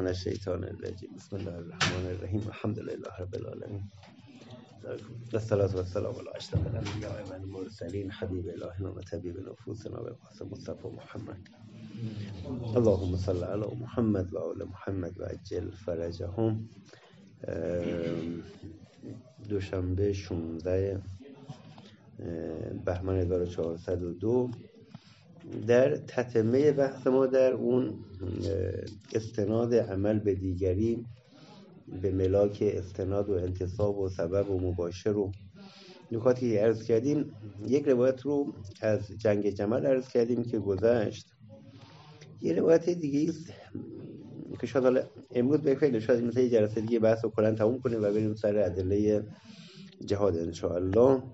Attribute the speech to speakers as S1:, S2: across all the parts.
S1: من الشیطان الرجیم. بسم الله الرحمن الرحیم. الحمد لله رب العالمین. والصلاة والسلام علی اشرف الانبیاء و المرسلین حبیب الهنا و طبیب نفوسنا و قاسم مصطفی محمد. اللهم صل علی محمد و آل محمد و عجل فرجهم. دوشنبه 16 بهمن 1402 در تتمه بحث ما در اون استناد عمل به دیگری به ملاک استناد و انتصاب و سبب و مباشر و نکاتی که عرض کردیم، یک روایت رو از جنگ جمل عرض کردیم که گذشت. یه روایت دیگه است که شاید حالا امروز به فعل شاید مثل یه جلسه دیگه بحث رو کلن تموم کنیم و بریم سر ادله جهاد انشاءالله.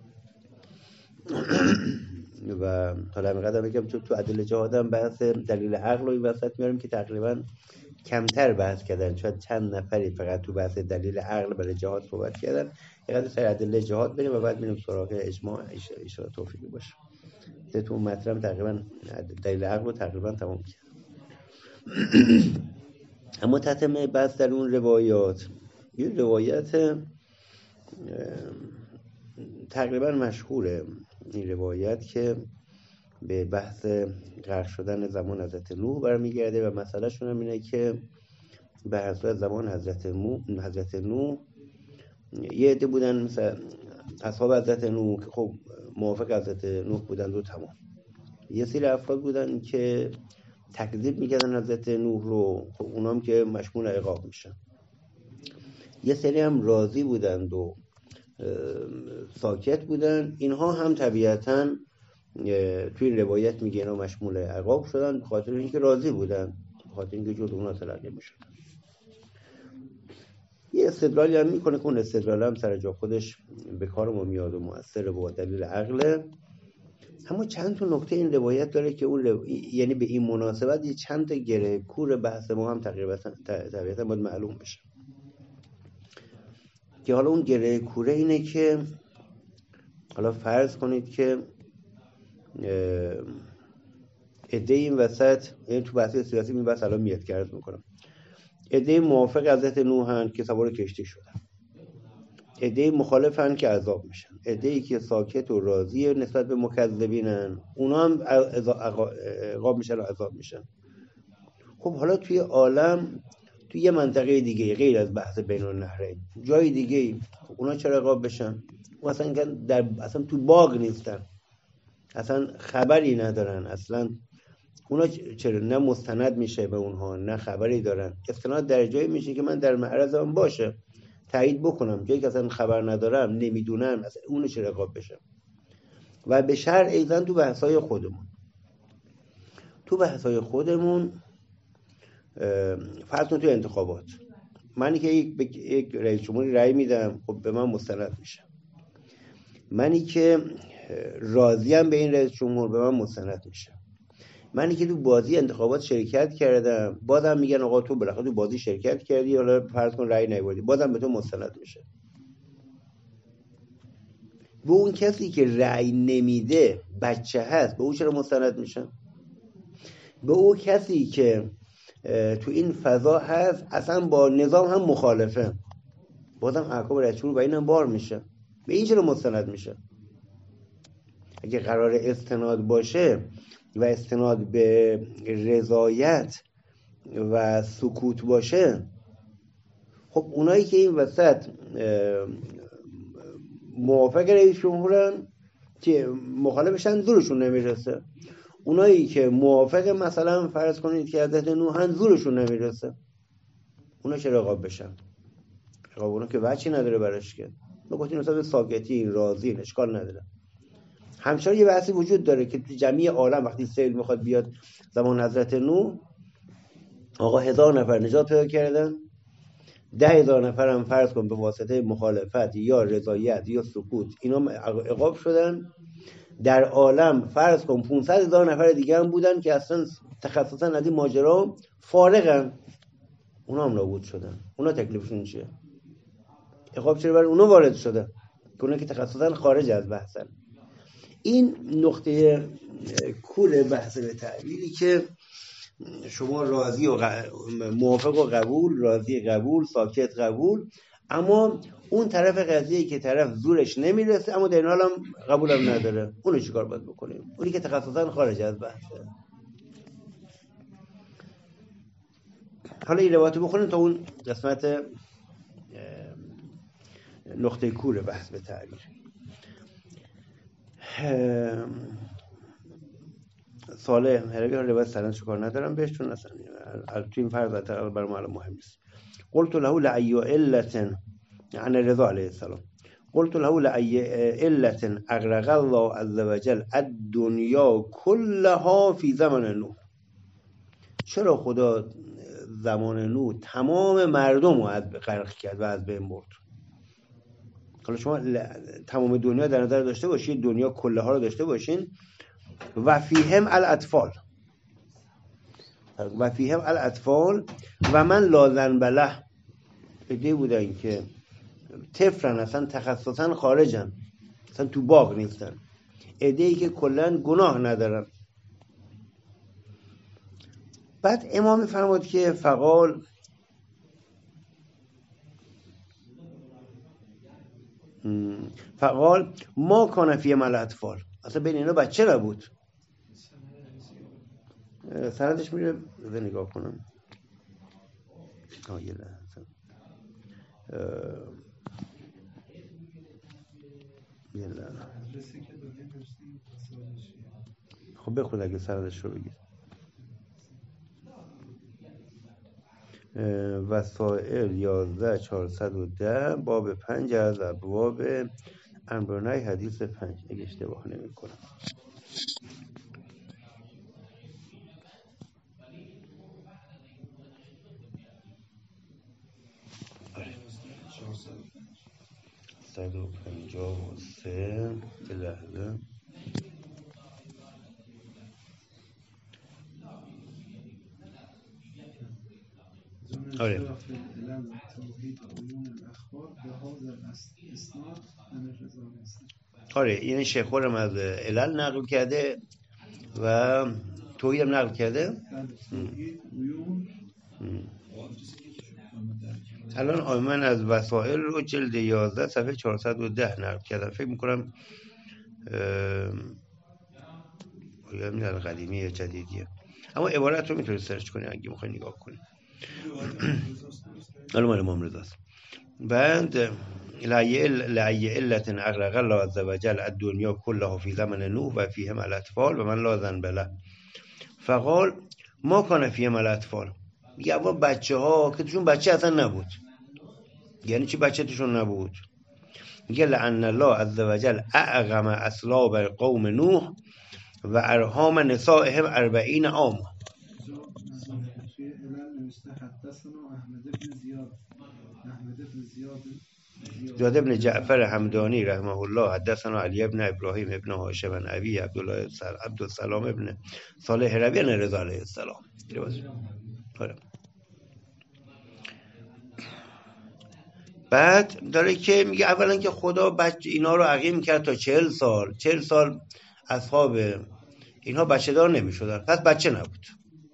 S1: و حالا همینقدر بگم چون تو ادله جهاد هم بحث دلیل عقل رو این وسط میاریم که تقریبا کمتر بحث کردن، شاید چند نفری فقط تو بحث دلیل عقل برای جهاد صحبت کردن. یه سر ادله جهاد بریم و بعد میریم سراغ اجماع اشاره توفیقی باشه. تو مطلب تقریبا دلیل عقل رو تقریبا تمام کرد. اما تتمه بحث در اون روایات، یه روایت تقریبا مشهوره، این روایت که به بحث غرق شدن زمان حضرت نوح برمیگرده و مسئله شون هم اینه که به حسب زمان حضرت نوح یه عده بودن مثل اصحاب حضرت نوح که خب موافق حضرت نوح بودن و تمام. یه سری افراد بودن که تکذیب میکردن حضرت نوح رو، خب اونام که مشمول عقاب میشن. یه سری هم راضی بودند و ساکت بودن. اینها هم طبیعتاً توی روایت میگه اینا مشمول عقاب شدن به خاطر اینکه راضی بودن، به خاطر اینکه جز اونا تلقی میشدن. یه استدلالی هم میکنه که اون استدلال هم سر جا خودش به کار ما میاد و مؤثر با دلیل عقله. اما چند تا نکته این روایت داره که اون یعنی به این مناسبت یه چند تا گره کور بحث ما هم طبیعتا باید معلوم بشه. که حالا اون گره کوره اینه که حالا فرض کنید که عده این وسط، یعنی تو بحث سیاسی این بحث الان میاد که عرض میکنم، عده موافق حضرت نوحن که سوار کشتی شدن، عده مخالفن که عذاب میشن، عده‌ای که ساکت و راضی نسبت به مکذبینن اونا هم عقاب میشن و عذاب میشن. خب حالا توی عالم توی یه منطقه دیگه غیر از بحث بین النهرین جای دیگه اونا چرا عقاب بشن؟ اصلا تو باغ نیستن، اصلا خبری ندارن، اصلا اونا چرا نه مستند میشه به اونها نه خبری دارن. استناد در جایی میشه که من در معرضم باشه تایید بکنم، جایی که اصلا خبر ندارم نمیدونم اصلا اونو چرا عقاب بشم. و به شرع ایزن تو بحثای خودمون فرض کن تو انتخابات منی که یک رئیس جمهوری رأی میدم، خب به من مستند میشه. منی که راضیم به این رئیس جمهور به من مستند میشه. منی که تو بازی انتخابات شرکت کردم بازم میگن آقا تو بالاخره تو بازی شرکت کردی، حالا فرض کن رأی نیاوردی، بازم به تو مستند میشه. به اون کسی که رأی نمیده بچه هست به اون چرا مستند میشه؟ به اون کسی که تو این فضا هست اصلا با نظام هم مخالفه بازم احکام رئیس جمهور و اینم بار میشه، به این چرا مستند میشه؟ اگه قرار استناد باشه و استناد به رضایت و سکوت باشه، خب اونایی که این وسط موافق رئیس جمهورن که مخالفشن زورشون نمیرسه، اونایی که موافق مثلا فرض کنید که حضرت نوحن زورشون نمیرسه، اونا چرا عقاب بشن؟ عقاب اونا که وجهی نداره براش که ما گفتیم مثلا ساکتی راضی اشکال نداره. همچنان یه بحثی وجود داره که تو جمعی عالم وقتی سیل میخواد بیاد زمان حضرت نوح، آقا 1000 نفر نجات پیدا کردن، 10,000 نفر هم فرض کن به واسطه مخالفت یا رضایت یا سکوت اینا عقاب شدن. در عالم فرض کن 500,000 نفر دیگه هم بودن که اصلا تخصصا از این ماجرا فارغن، اونا هم نابود شدن. اونا تکلیفشون چیه؟ عقاب چرا برای اونا وارد شده که اونا که تخصصا خارج از بحثن؟ این نقطه کور بحث به تعبیری که شما راضی و موافق و قبول، راضی قبول، ساکت قبول، اما اون طرف قضیه که طرف زورش نمیرسه اما در این حال هم قبولم نداره، اونو چیکار باید بکنیم؟ اونی که تخصصا خارج از بحثه. حالا این روایت بخونیم تا اون قسمت نقطه کور بحث به تعبیر. صالح هرگاه روایت سرنش کار ندارم بهش، چون اصلا تو این فرض برای ما مهم نیست. قلت له لأي علة عن رضا علیه السلام، قلت له لأي علة اغرق الله عز وجل الدنيا كلها في زمن نوح. چرا خدا زمان نوح تمام مردم رو غرق کرد و از بین برد؟ حالا شما تمام دنیا در نظر داشته باشید، دنیا کله ها رو داشته باشین. و فیهم الاطفال، و فیهم الاطفال و من لا ذنب له. ایده بودن که طفلن، اصلا تخصصا خارجن، اصلا تو باغ نیستن، ایده‌ای که کلا گناه ندارن. بعد امام فرمود که فقال ما کان فی مل اطفال، اصلا بین اینا بچه نبود. سندش میره بذار نگاه کنم. یه لحظه خب بخود اگه سندش رو بگید. وسائل 11410 باب 5 از ابواب امرنهی حدیث 5 اگه اشتباه نمی کنم. صد و 53 لحظه آره آره یعنی شیخ خورم از علل نقل کرده و توحید هم نقل کرده. الان من از وسائل رو جلد 11 صفحه 410 نقل کردم. فکر میکنم یا قدیمی یا جدیدیه، اما عبارت رو میتونید سرچ کنید اگه میخواید نگاه کنید. الان مال امام رضاست. بعد لأي علة اغرق الله عز وجل الدنيا كلها في زمن نوح و فيهم الاطفال و من لا ذنب له. فقال ما كان فيهم الاطفال، میگه اما بچه ها که توشون بچه اصلا نبود. یعنی چی بچه توشون نبود؟ میگه لأن الله عز وجل اعقم اصلاب قوم نوح و ارحام نسائهم 40 عام. زیاد ابن جعفر همدانی رحمه الله حدثنا علی ابن ابراهیم ابن هاشم بن ابی عبدالسلام ابن صالح ربی عن رضا علیه السلام. بعد داره که میگه اولا که خدا اینا رو عقیم کرد تا 40 سال اصحاب اینها بچه دار نمی شدن، پس بچه نبود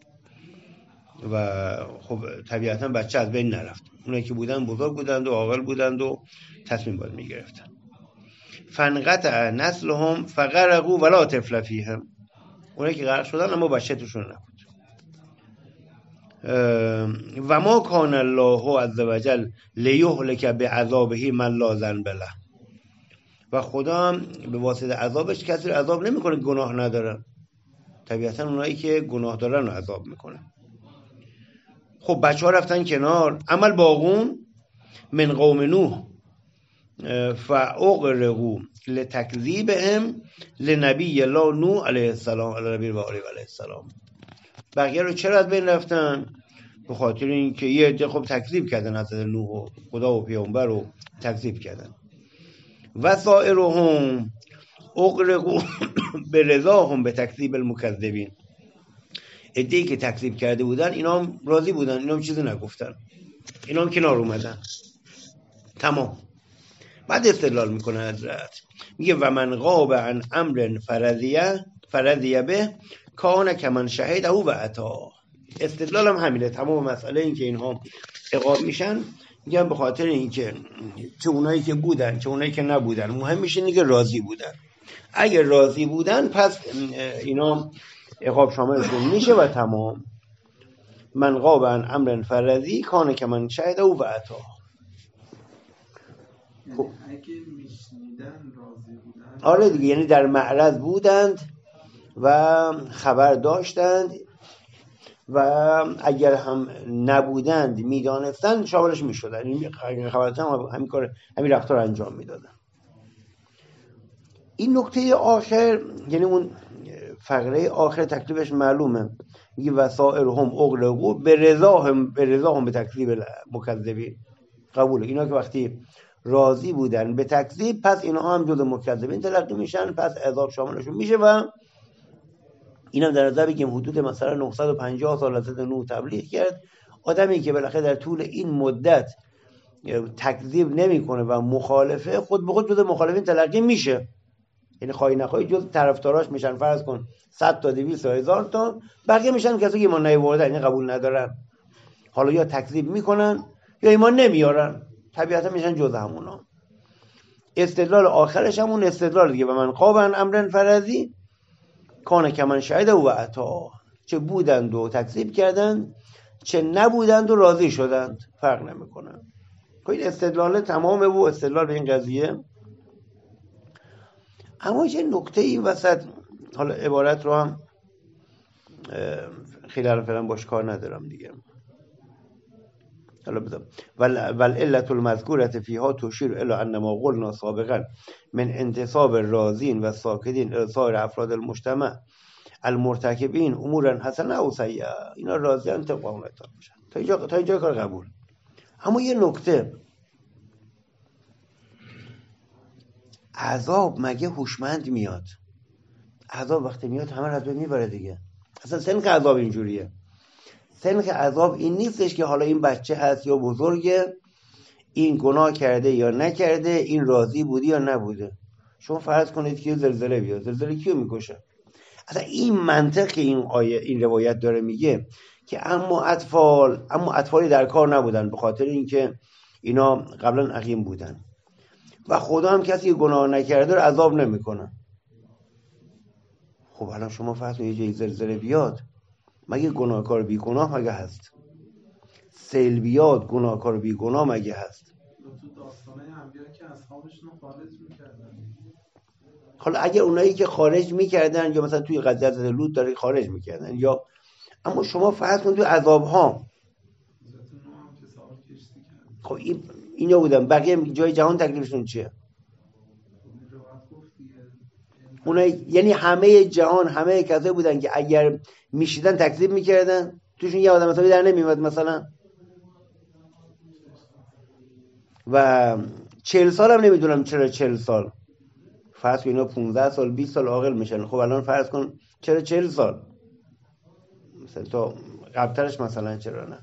S1: و خب طبیعتا بچه از بین نرفت. اونایی که بودن بزرگ بودند و عاقل بودند و تصمیم باید می گرفتن. فنقطع نسلهم فغرقوا ولا طفل فیهم، اونایی که غرق شدن اما بچه توشون نبود. و ما کان الله عز وجل لیهلک بعذابه من لا ذنب له، و خدا هم به واسطه عذابش کسی رو عذاب نمیکنه گناه ندارن. طبیعتا اونایی که گناه دارن رو عذاب میکنه. خب بچه ها رفتن کنار، عمل باقون من قوم نوح فاغرقوا لتکذیبهم لنبی الله نوح علیه السلام علی نبی و علیه السلام. بقیه رو چرا از بین رفتن؟ به خاطر اینکه یه عده خب تکذیب کردن حضرت نوح و خدا و پیامبر رو تکذیب کردن. و سائرهم اغرقوا برضاهم به تکذیب المکذبین. عده‌ای که تکذیب کرده بودن اینا هم راضی بودن، اینا هم چیزی نگفتن، اینا هم کنار اومدن. تمام. بعد استدلال میکنه حضرت، میگه و من غاب عن امر فرضیه به کان کمن شهده و عطا. استدلال هم همینه. تمام مسئله این که اینها عقاب میشن میگن به خاطر اینکه چه اونایی که بودن چه اونایی که نبودن، مهم میشه اینکه راضی بودن. اگر راضی بودن پس اینا عقاب شاملشون میشه و تمام. من غاب عن امر فرضی کان که من شهد او و عطا.
S2: خب اگه میشنیدن راضی بودن،
S1: آره دیگه، یعنی در معرض بودند و خبر داشتند و اگر هم نبودند میدانستند شاملش میشدن. این خبرت هم همین کار، همین رفتار انجام میدادن. این نکته آخر، یعنی اون فقره آخر تکلیفش معلومه، میگه وسائرهم اغلقوا به رضاهم به تکذیب مکذبین. قبوله اینا که وقتی راضی بودن به تکذیب، پس اینا هم جز مکذبین تلقی میشن، پس عذاب شاملشون میشه. و اینم در نظر بگیم حدود مثلا 950 سال از نوح تبلیغ کرد. آدمی که بالاخره در طول این مدت تکذیب نمیکنه و مخالفه، خود به خود جز مخالفین تلقی میشه. یعنی خواهی نخواهی جز طرفداراش میشن. فرض کن 100 تا 200 تا 1000 تا، بقیه میشن کسی که ایمان نیاوردن، یعنی قبول ندارن. حالا یا تکذیب میکنن یا ایمان نمیارن، طبیعتا میشن جز همونا. استدلال آخرش همون استدلال دیگه، و من غاب عن امر فرضی کان که من شهد و عطا. چه بودند و تکذیب کردند، چه نبودند و راضی شدند، فرق نمیکنه. این استدلال تمامه و استدلال به این قضیه. اما چه نکته این وسط، حالا عبارت رو هم خیلی الان فعلا باش کار ندارم دیگه، حالا بدم والعلت المذکورة فیها تشیر الی ان ما قلنا سابقا من انتصاب الراضین و ساکتین الی سایر افراد المجتمع المرتکبین امورا حسنه او سیئه. اینا راضیان طبق اون اطاعت میشن. تا اینجا کار قبول. اما یه نکته، عذاب مگه هوشمند میاد؟ عذاب وقتی میاد همه رو از بین میبره دیگه. اصلا سنخ عذاب اینجوریه. سنخ عذاب این نیستش که حالا این بچه هست یا بزرگه، این گناه کرده یا نکرده، این راضی بودی یا نبوده. شما فرض کنید که زلزله بیاد، زلزله کیو میکشه؟ اصلا این منطق این آیه، این روایت داره میگه که اما اطفالی در کار نبودن، به خاطر اینکه اینا قبلا عقیم بودن و خدا هم کسی گناه نکرده رو عذاب نمیکنه. خب الان شما فرض کنید یه زلزله بیاد، مگه گناهکار بی گناه مگه هست؟ سیل بیاد، گناهکار بی گناه مگه هست؟
S2: تو داستانه انبیا که اصحابشون خارج میکردن.
S1: حالا اگر اونایی که خارج میکردن، یا مثلا توی قضیه از لوط داره خارج میکردن، یا اما شما فرض کنید توی عذاب ها، خب اینا بودن، بقیه جای جهان تکلیفشون چیه؟ اونایی یعنی همه جهان، همه کسایی بودن که اگر میشیدن تکذیب میکردن، توشون یه آدم حسابی در نمیومد مثلا. و 40 سال هم نمیدونم چرا 40 سال، فرض کن اینا 15 سال 20 سال عاقل میشن. خب الان فرض کن چرا 40 سال؟ مثلا تا قبلترش مثلا چرا نه؟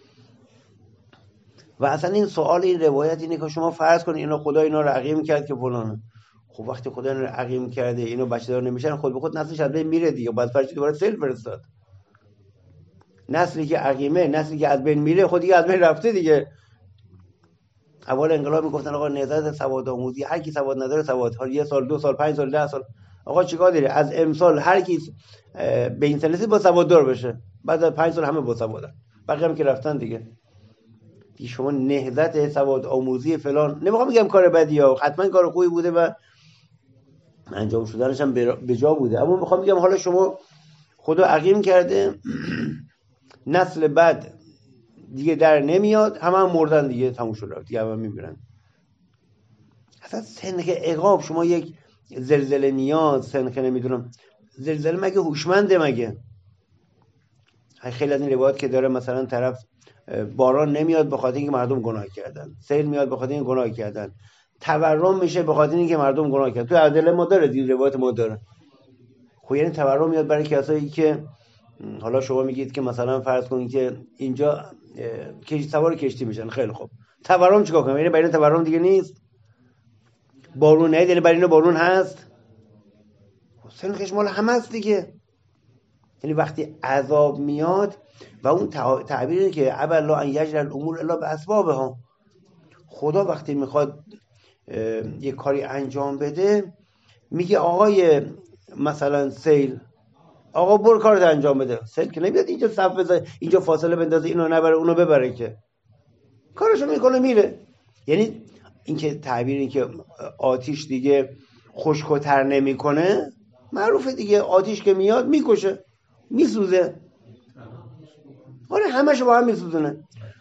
S1: و اصلا این سوال این روایت اینه که شما فرض کن اینا خدا اینا رو عقیم کرد که فلان. خب وقتی خدا اینا رو عقیم کرده، اینو بچه دار نمیشن، خود به خود نسلش از بین میره دیگه. بعد فرض دوباره سیل فرستاد. نسلی که عقیمه، نسلی که از بین میره، خود دیگه از بین رفته دیگه. اول انقلاب میگفتن آقا نهضت سواد آموزی، هر کی سواد نداره سواد، حالا 1 سال 2 سال 5 سال 10 سال، آقا چیکار داره؟ از امسال هر کی به این سنسی با سواد دار بشه، بعد از 5 سال همه با سوادن، بقیه هم که رفتن دیگه. شما نهضت سواد آموزی فلان، نمیخوام بگم کار بدیه، حتما کار خوبی بوده و انجام شدنش هم به جا بوده، اما میخوام بگم حالا شما خدا عقیم کرده، نسل بعد دیگه در نمیاد، همه مردن دیگه، تموم شد دیگه، همه میمیرن. اصلا سنخ عقاب، شما یک زلزله میاد، سنخ نمیدونم زلزله مگه هوشمنده مگه؟ خیلی از این روایات که داره مثلا طرف باران نمیاد به خاطر اینکه مردم گناه کردن، سیل میاد به خاطر اینکه گناه کردن، تورم میشه به خاطر اینکه مردم گناه کردن. تو عدل ما داره دیگه، روایت ما داره. خب یعنی تورم میاد برای کسایی که، حالا شما میگید که مثلا فرض کنید که اینجا سوار کشتی میشن، خیلی خوب، تورم چیکار کنم؟ یعنی برای تورم دیگه نیست؟ بارون نیاد یعنی برای اینا بارون هست؟ سنخش مال همه است دیگه. یعنی وقتی عذاب میاد و اون تعبیری که ابا الله ان یجعل الامور الا باسبابها، خدا وقتی میخواد یک کاری انجام بده میگه آقای مثلا سیل، آقا برو کارت انجام بده. سیل که نمیاد اینجا صف بذاره، اینجا فاصله بندازه، اینو نبره اونو ببره، که کارشو میکنه میره. یعنی اینکه تعبیر این که آتیش دیگه خشک‌تر نمیکنه معروفه دیگه، آتیش که میاد میکشه میسوزه. آره همشو با هم میسوزونه.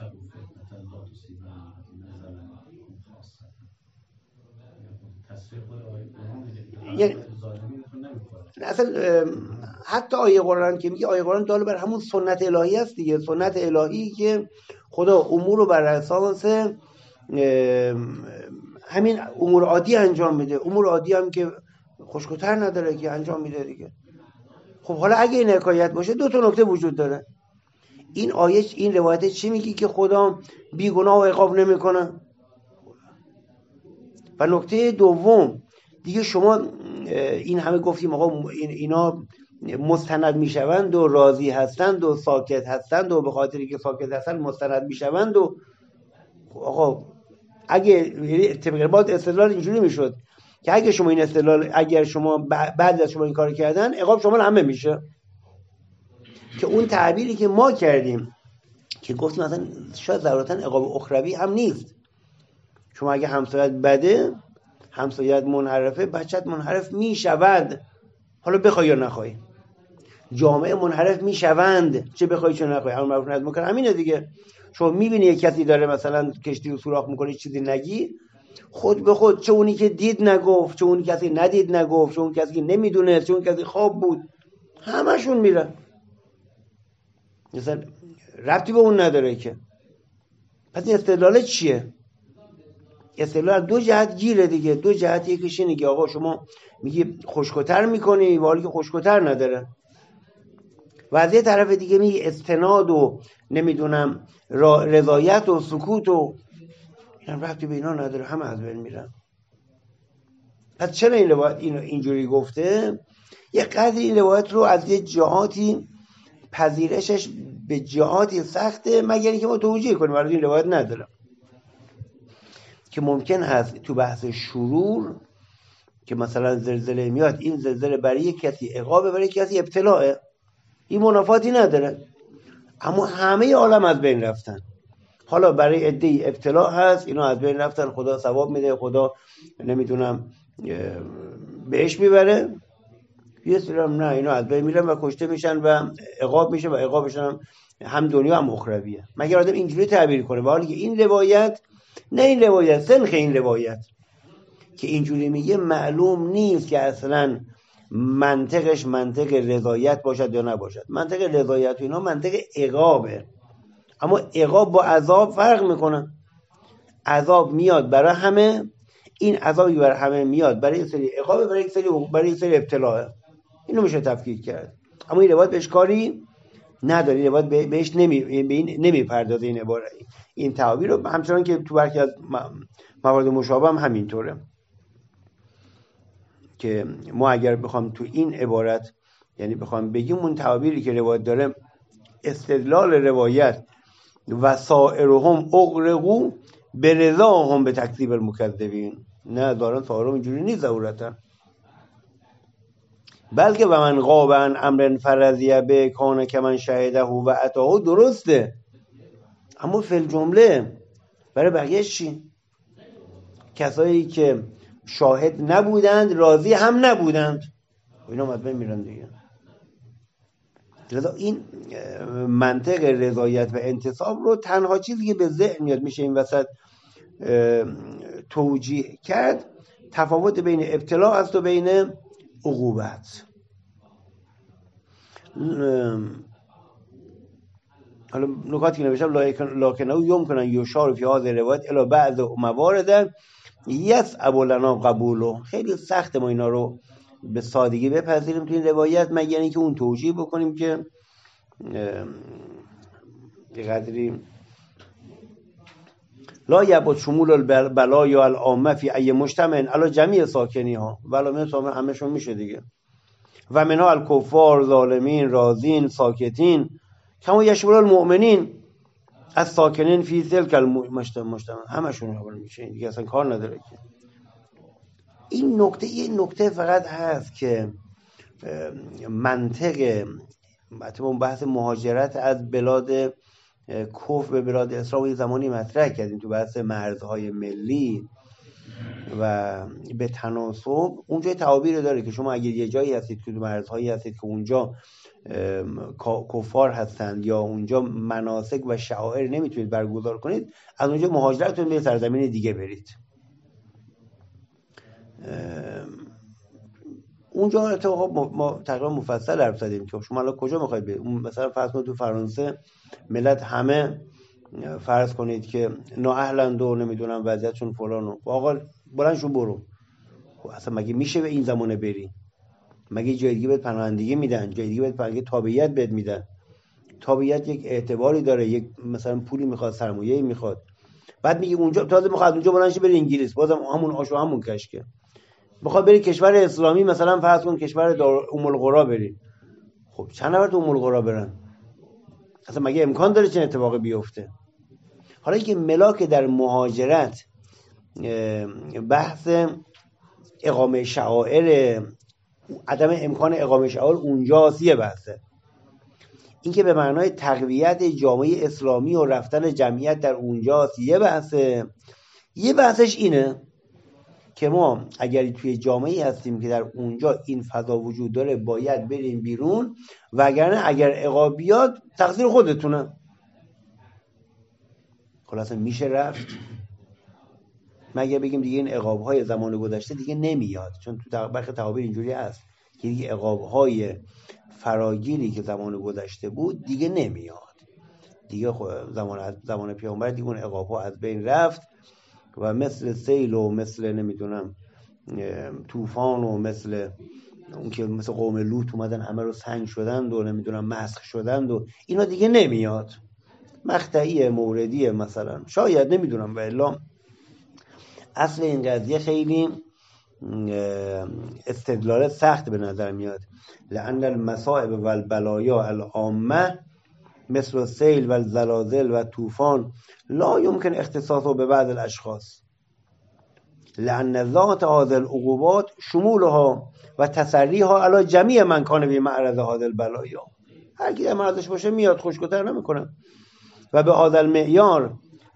S1: یعنی اصلا حتی آیه قرآن که میگه، آیه قرآن داله بر همون سنت الهی است دیگه، سنت الهی که خدا امور رو بر اساس همین امور عادی انجام میده. امور عادی هم که خشک‌تر نداره که انجام میده دیگه. خب حالا اگه این حکایت باشه دو تا نکته وجود داره. این آیه این روایت چی میگه؟ که خدا بیگناه و عقاب نمیکنه. و نکته دوم دیگه، شما این همه گفتیم آقا اینا مستند میشوند و راضی هستند و ساکت هستند و به خاطری که ساکت هستند مستند میشوند و آقا اگه طبق بعد استدلال اینجوری میشد که اگه شما این استدلال، اگر شما بعد از شما این کار کردن عقاب شما همه میشه. که اون تعبیری که ما کردیم که گفتیم مثلا شاید ضرورتا عقاب اخروی هم نیست. شما اگه همسایت بده، همسایت منحرفه، بچت منحرف میشود، حالا بخوای یا نخوای. جامعه منحرف میشوند، چه بخوای چه نخوای. امر معروف نهی منکر همینه دیگه. شما میبینی یک کسی داره مثلا کشتی رو سوراخ میکنه، چیزی نگی، خود به خود چه اونی که دید نگفت، چه اونی کسی ندید نگفت، چه اون کسی که نمیدونه، چه اون کسی خواب بود، همشون میرن. مثلا ربطی به اون نداره که. پس این استدلال چیه؟ استدلال دو جهت گیره دیگه. دو جهت، یکیش اینه که آقا شما میگی خشک‌تر میکنی و حالی که خشک‌تر نداره، و از یه طرف دیگه میگی استناد و نمیدونم رضایت و سکوت و این ربطی به اینا نداره، همه از بین میرن. پس چرا این روایت اینجوری گفته؟ یه قدری این روایت رو از یه جهاتی پذیرشش به جهاتی سخته، مگر اینکه ما توجیه کنیم. برای این روایت نداره که ممکن هست تو بحث شرور که مثلا زلزله میاد، این زلزله برای یک کسی عقابه، برای کسی ابتلاءه، این منافاتی نداره، اما همه عالم از بین رفتن. حالا برای عده‌ای ابتلاء هست، اینا از بین رفتن، خدا ثواب میده، خدا نمیدونم بهش میبره. یه سری هم نه، اینا از بین میرن و کشته میشن و عقاب میشه و عقابشون هم دنیا هم اخرویه. مگر آدم اینجوری تعبیر کنه؟ و حالی که این روایت، نه این روایت، سنخ این روایت که اینجوری میگه معلوم نیست که اصلا منطقش منطق رضایت باشد یا نباشد. منطق رضایت و اینا منطق عقابه، اما عقاب با عذاب فرق میکنه. عذاب میاد برای همه، این عذابی برای همه میاد، برای یک سری عقابه، برای یک سری ابتلاءه. اینو میشه تفکیک کرد. اما این روایت بهش کاری نداره، این روایت بهش نمیپردازه این عبارت، این تعابیر رو، همچنان که تو برخی از موارد مشابه هم همینطوره که ما اگر بخوام تو این عبارت یعنی بخوام بگیم اون تعابیری که روایت داره استدلال روایت و سائرهم اغرقوا برضاهم به تکذیب المکذبین، نه دارن سائرهم اینجوری نیست ضرورتا، بلکه و من غاب عن امر فرضیه به کان که من شهده و اتاه، درسته، اما فی الجمله برای بقیه چی؟ کسایی که شاهد نبودند، راضی هم نبودند، اینا مطمئن میرن دیگه. لذا این منطق رضایت و انتصاب رو تنها چیزی که به ذهن میاد میشه این وسط توجیه کرد، تفاوت بین ابتلاء است و بین عقوبت. حالا نکاتی که نوشتم لکنه یمکن یشار فی هذه روایت الی بعض موارد یصعب لنا قبوله، خیلی سخت ما اینا رو به سادگی بپذیریم تو این روایت، مگر اینکه اون توجیه بکنیم که یه قدری لا یبعد شمول البلا یا العامه فی ای مجتمع علی جمیع ساکنی ها، ولی من همشون میشه دیگه. و منها الکفار ظالمین راضین ساکتین کما یشمل المؤمنین از ساکنین فی تلک المجتمع همشون قبول میشه، دیگه اصلا کار نداره که. این نکته یه نکته فقط هست که منطق اون بحث مهاجرت از بلاد کفر به بلاد اسلام یه زمانی مطرح کردیم تو بحث مرزهای ملی و به تناسب اونجا تعابیر داره که شما اگر یه جایی هستید که مرزهایی هستید که اونجا کفار هستند یا اونجا مناسک و شعائر نمیتونید برگزار کنید، از اونجا مهاجرتون به سرزمین دیگه برید. اونجا ما تقریبا مفصل حرف زدیم که شما الان کجا میخواید برید. مثلا فرض کنید تو فرانسه ملت همه فرض کنید که نااهلند و نمیدونم وضعیتشون فلانو، آقا بلندشون برو. خب اصلا مگه میشه به این زمانه بری؟ مگه جای دیگه بهت پناهندگی میدن؟ جای دیگه بهت پناهندگی تابعیت بهت میدن؟ تابعیت یک اعتباری داره، یک مثلا پولی میخواد، سرمایه‌ای میخواد. بعد میگه اونجا تازه میخواد اونجا بلندش بری انگلیس، بازم همون آش و همون کشکه. میخواد بری کشور اسلامی، مثلا فرض کن کشور ام القرا بری. خب چند نفر تو ام القرا برن؟ اصلا مگه امکان داره چه اتفاقی بیفته؟ حالا که ملاک در مهاجرت بحث اقامه شعائر، عدم امکان اقامه شعائر اونجاست یه بحثه. این که به معنای تقویت جامعه اسلامی و رفتن جمعیت در اونجاست یه بحثه. یه بحثش اینه که ما اگر توی جامعه هستیم که در اونجا این فضا وجود داره باید بریم بیرون، وگرنه اگر عقاب بیاد تقصیر خودتونه. خلاصه میشه رفت. مگه بگیم دیگه این عقاب‌های زمان گذشته دیگه نمیاد، چون تو برخی تعابیر اینجوری هست که دیگه عقاب‌های فراگیری که زمان گذشته بود دیگه نمیاد. دیگه زمان پیامبر دیگه اون عقاب‌ها از بین رفت و مثل سیل و مثل نمیدونم طوفان و مثل اون که مثل قوم لوط اومدن همه رو سنگ شدند و نمیدونم مسخ شدند و اینا دیگه نمیاد. مقطعی موردیه مثلا، شاید نمیدونم، و الا اصل این قضیه خیلی استدلال سخت به نظر میاد. لأن المصائب و البلایا العامه مثل السیل و الزلازل و طوفان لا يمكن اختصاصه به بعض الاشخاص لأن ذات هذه العقوبات شمولها و تسریها علی جمیع من کان فی معرض هذه البلایا. هر کی در معرضش باشه میاد، خشک‌تر نمیکنه. و به هذا المعیار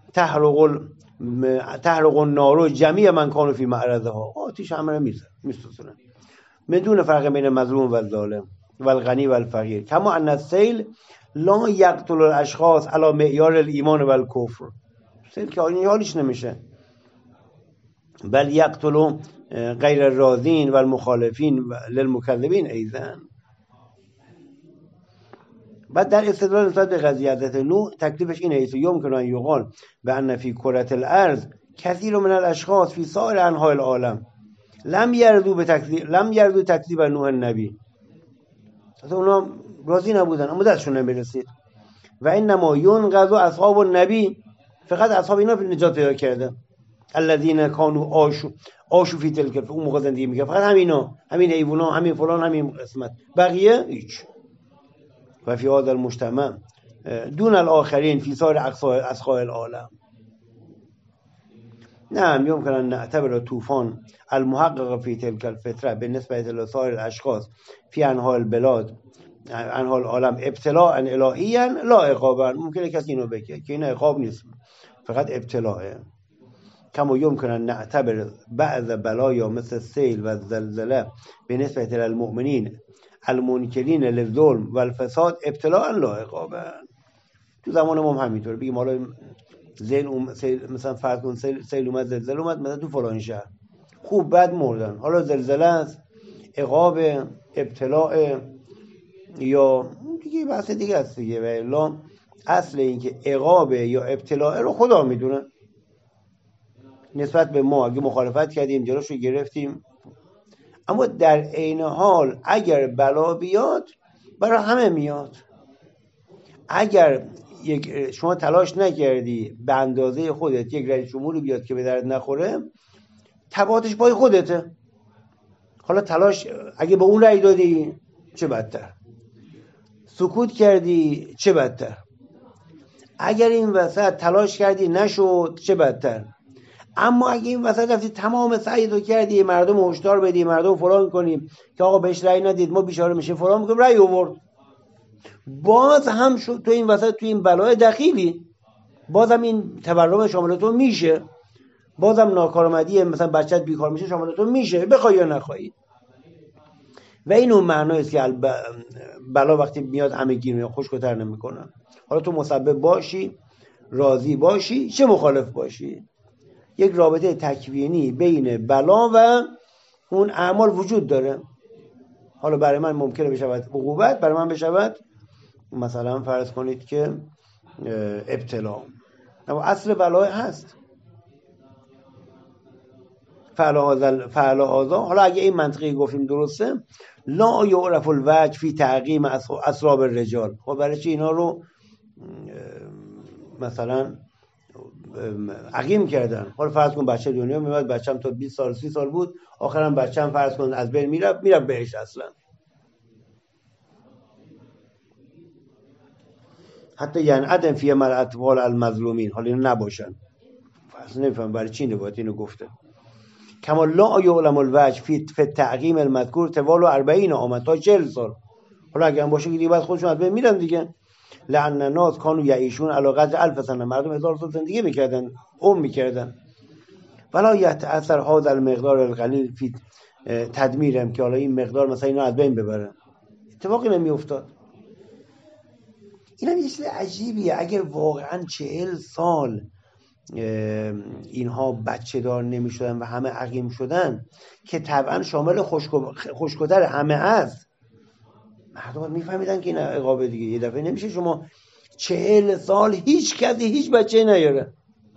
S1: تحرق النار جمیع من کان فی معرضها. آتش همه رو میسوزونه بدون فرق بین مظلوم و ظالم و الغنی و الفقیر. کما ان السیل لا یقتل الاشخاص علی معیار الایمان و الکفر. سیل که این حالش نمیشه، بل یقتل غیر الراضین و المخالفین للمکذبین ایضا. بعد در استدلال نسبت به قضیه حضرت نوح تکلیفش اینه ایسو یمکن ان یقال بان فی کره الارض کثیر من الاشخاص فی سایر انحاء العالم لم یردو تکذیب نوح النبی. اصلا اونا راضی نبودن اما دستشون نمیرسید. و انما ینقذ اصحاب النبی، فقط اصحاب اینا نجات پیدا کرده. الذين كانوا عاشوا فی تلک، اون موقع زندگی میکرد فقط همینا، همین حیونا، همین فلان، همین قسمت، بقیه هیچ. و فی هذا المجتمع دون الاخرین فی سایر اصحاء العالم. نعم يمكن ان نعتبر طوفان المحقق في تلك الفتره بالنسبه الى سایر الاشخاص في انحاء البلاد انحاء العالم ابتلاء الهیا لا عقابا. ممکنه کسی اینو بگه که این عقاب نیست، فقط ابتلاءه. کما يمكن ان نعتبر بعض بلایا مثل السیل و الزلزله بالنسبه الى المؤمنین المنکرین للظلم و الفساد ابتلاء لا عقابا. تو زمان ما هم همینطوره. بگیم حالا مثلا فرض کن سیل اومد، زلزله اومد مثلا تو فلان شهر، خوب بد مردن، حالا زلزله است، عقاب، ابتلاء، یا دیگه بحث دیگه است دیگه. و الا اصل این که عقاب یا ابتلاء رو خدا میدونه. نسبت به ما اگه مخالفت کردیم جلوشو گرفتیم، اما در عین حال اگر بلا بیاد برای همه میاد. اگر شما تلاش نکردی به اندازه خودت یک رئیس جمهوری بیاد که به درد نخوره، تبعاتش پای خودته. حالا تلاش، اگه به اون رأی دادی چه بدتر، سکوت کردی چه بدتر، اگر این وسط تلاش کردی نشد چه بدتر. اما اگه این وسط رفتی تمام سعی تو کردی مردم هشدار بدی، مردم فلان کنیم که آقا بهش رأی ندید ما بیچاره میشیم فلان میکنیم، رأی آورد، باز هم شد تو این وسط تو این بلای دخیلی، بازم این تورم شامل تو میشه، بازم ناکارآمدی مثلا بچت بیکار میشه شامل تو میشه، بخوای یا نخوای. و این اون معنی است که بلا وقتی میاد همه گیر خشک‌تر نمیکنه. حالا تو مسبب باشی، راضی باشی، چه مخالف باشی، یک رابطه تکوینی بین بلا و اون اعمال وجود داره. حالا برای من ممکنه بشود عقوبت، برای من بشود مثلا فرض کنید که ابتلا، اما اصل بلا هست. فعل هذا، حالا اگه این منطقی گفتیم درسته، لا یعرف الوجه فی تعقیم اسراب الرجال. خب برای چی اینا رو مثلا عقیم کردن؟ حالا فرض کن بچه دنیا میاد، بچه‌م تا 20 سال 30 سال بود، آخرام بچه‌م فرض کن از بین میره بهش اصلا. حتی یعنی عدم فی اطفال المظلومین، حالا اینو نباشن. اصلا نمیفهم برای چی نباید اینو گفته. کما لا یعلم الوجه فی تعقیم المذکور طوال 40 عام، تا 40 سال. حالا اگه هم باشه که دیگه بعد خودشون از بین میرن دیگه. لعن الناس کانوا یعیشون علی قدر 1000 سنه، مردم 1000 سال زندگی میکردن، میکردن. ولا یتأثر هذا المقدار القلیل فی تدمیرهم، که حالا این مقدار مثلا اینا از بین ببره، اتفاقی نمیافتاد. اینم یه چیز عجیبیه. اگر واقعا 40 سال اینها بچه دار نمی شدن و همه عقیم شدن، که طبعا شامل خشک‌تر همه است، مردم میفهمیدن که این عقابه دیگه. یه دفعه نمیشه شما 40 سال هیچ کسی هیچ بچه نیاره.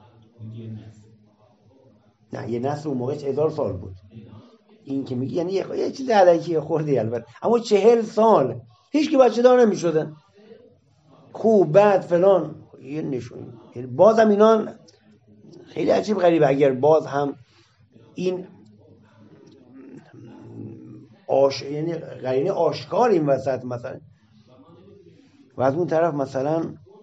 S1: نه یه نسل اون موقع 1000 سال بود. این که میگی یعنی یه چیز علیکی خوردی البته، اما 40 سال هیچ کی بچه دار نمی شدن، خوب بد فلان. یه نشون بازم اینا خیلی عجیب غریبه. اگر باز هم این یعنی قرینه آشکار این وسط مثلا، و از اون طرف مثلا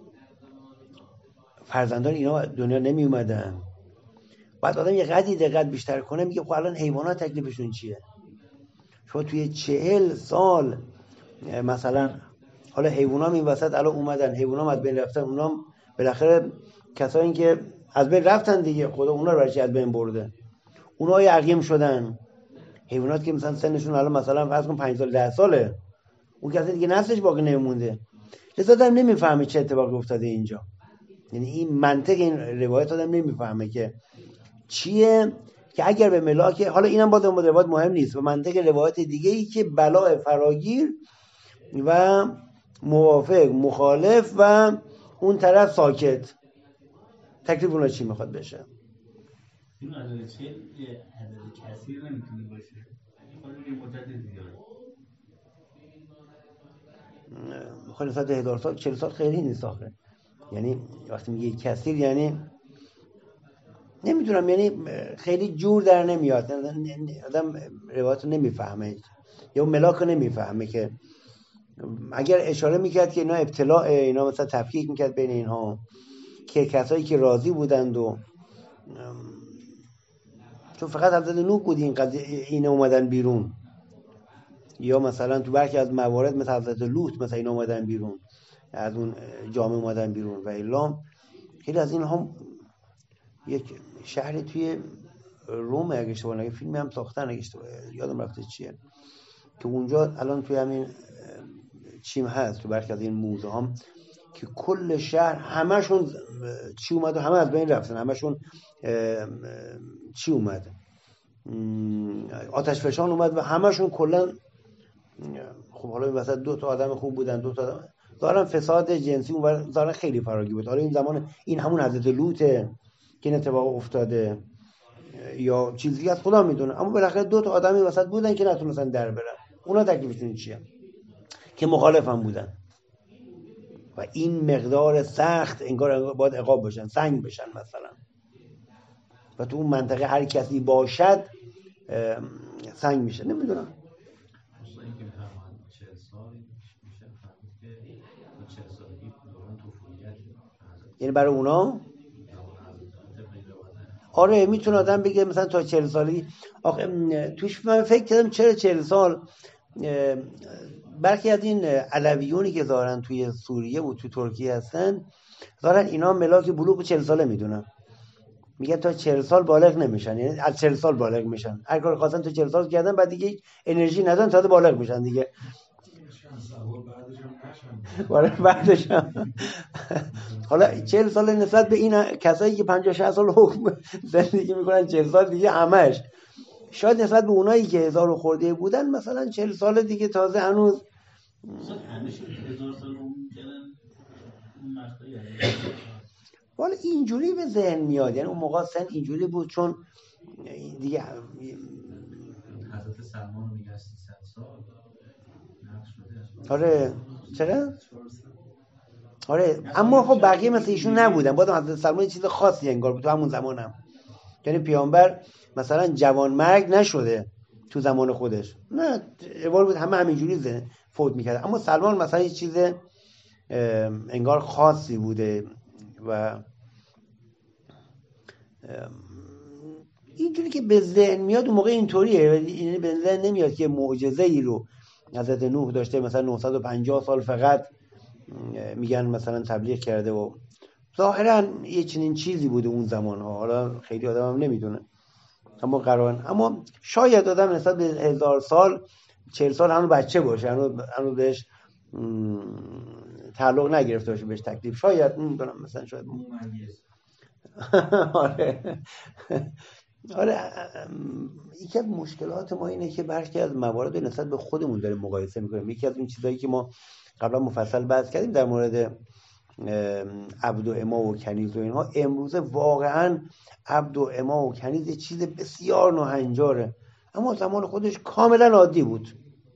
S1: فرزندان اینا دنیا نمی اومدن، بعد آدم یه قدری دقت بیشتر کنه میگه خب الان حیوانات تکلیفشون چیه؟ شما توی 40 سال مثلا، حالا حیوانات این وسط الان اومدن، حیوانات از بین رفتن، اونا بالاخره کسایی که از بین رفتن دیگه، خدا اونا رو برای چی از بین برده؟ اونا عقیم شدن. حیوانات که مثلا سنشون الان مثلا فرض کن 5 سال 10 ساله، اون کسی دیگه نسلش باقی نمیمونده. لذا آدم نمیفهمه چه اتفاقی افتاده اینجا. یعنی این منطق این روایت آدم نمیفهمه که چیه، که اگر به ملاک، حالا اینم باز اون روایت مهم نیست، و منطق روایت دیگه ای که بلاء فراگیر و موافق مخالف و اون طرف ساکت، تکلیف اونا چی میخواد بشه.
S3: این عدد 40 یه عدد کثیر نمیتونه باشه، این مدت زیاد.
S1: خیلی ساعت 1000 سال 40 سال خیلی نیست آخه. یعنی وقتی میگه کثیر یعنی نمیدونم، یعنی خیلی جور در نمیاد، آدم روایت رو نمیفهمه یا ملاک رو نمیفهمه. که اگر اشاره میکرد که اینا ابتلاء، اینا مثلا تفکیک میکرد بین اینها، که کسایی که راضی بودند و چون فقط حضرت نوح بود این قضیه اینا اومدن بیرون، یا مثلا تو برخی از موارد مثل حضرت لوط مثلا اینا اومدن بیرون از اون جامعه اومدن بیرون. و الا خیلی از اینها یک شهری توی روم اگه اشتباه نکنم، فیلمی هم ساختن اگه اشتباه یادم رفته چیه، که اونجا الان توی همین چیم هست، تو برخی از این موزه هم، که کل شهر همشون چی اومد و همه از بین رفتن، همشون چی اومد، آتش فشان اومد و همشون کلا. خب حالا این وسط 2 تا آدم خوب بودن، 2 تا آدم دارن فساد جنسی اون دارن خیلی فراگیر بود. حالا این زمان این همون حضرت لوطه که این اتفاق افتاده یا چیزی از خدا میدونه، اما بالاخره 2 تا آدمی وسط بودن که نتونستن در برن. اونا تکلیفشون چیه؟ که مخالف هم بودن و این مقدار سخت انگار باید عقاب باشن، سنگ بشن مثلا. و تو اون منطقه هر کسی باشد سنگ میشه. نمیدونم
S3: مثلا اینکه میفرمایند 40 سال میشه فهمید که با 40 سالگی دوران طفولیت،
S1: یعنی برای اونا آره میتونه آدم بگه مثلا تا 40 سالگی. آخه توش من فکر کردم چرا 40 سال. برخی از این علویونی که ظاهرن توی سوریه و توی ترکیه هستن ظاهرن اینا ملاک بلوغ 40 ساله میدونن، میگن تا 40 سال بالغ نمیشن، یعنی از 40 سال بالغ میشن. هر کار خواستن تا 40 سال کردن بعد دیگه انرژی ندارن تا بالغ میشن دیگه. بعدش هم حالا 40 سال نسبت به این کسایی که 50 60 سال حکم زندگی میکنن 40 سال دیگه همش، شاید نسبت به اونایی که 1000 و خورده بودن مثلا 40 سال دیگه تازه هنوز
S3: همیشه 1000 سال اون مقطعی
S1: والا اینجوری به ذهن میاد. یعنی اون موقع سن اینجوری بود چون دیگه
S3: حضرت سلمان رو میگه 300 سال نقش شده.
S1: آره چرا؟ آره اما خب بقیه مثل ایشون نبودن. بازم حضرت سلمان چیز خاصی انگار بود تو همون زمان هم. یعنی پیامبر مثلا جوان مرگ نشده تو زمان خودش، نه اول بود همه همینجوری فوت میکرد. اما سلمان مثلا یه چیز انگار خاصی بوده و اینجوری که به ذهن میاد اون موقع اینطوریه. یعنی به ذهن نمیاد که معجزه‌ای رو حضرت نوح داشته مثلا 950 سال فقط میگن مثلا تبلیغ کرده و ظاهرا یه چنین چیزی بوده اون زمان ها. حالا خیلی آدم هم نمیدونه اما شاید آدم نسبت به 1000 سال 40 سال هنوز بچه باشه، هنوز بهش تعلق نگرفته باشه، بهش تکلیف. شاید نمیدونم مثلا شاید آره آره یکی از مشکلات ما اینه که برخی از موارد نسبت به خودمون داریم مقایسه میکنیم. یکی از این چیزایی که ما قبلا مفصل بحث کردیم در مورد عبد و اما و کنیز و اینها، امروزه واقعا عبد و اما و کنیز یه چیز بسیار ناهنجاره، اما زمان خودش کاملا عادی بود.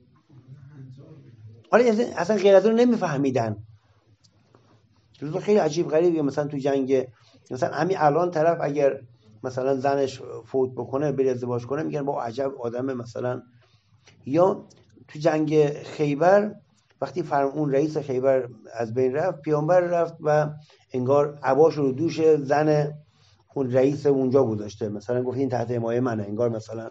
S1: آره اصلا غیر از اون نمیفهمیدن. روزا خیلی عجیب غریبه. مثلا تو جنگ مثلا همین الان طرف اگر مثلا زنش فوت بکنه بره ازدواج کنه میگن با عجب آدمه مثلا. یا تو جنگ خیبر وقتی اون رئیس خیبر از بین رفت، پیامبر رفت و انگار عباش رو دوش زن اون رئیس اونجا گذاشته، مثلا گفت این تحت حمایت منه، انگار مثلا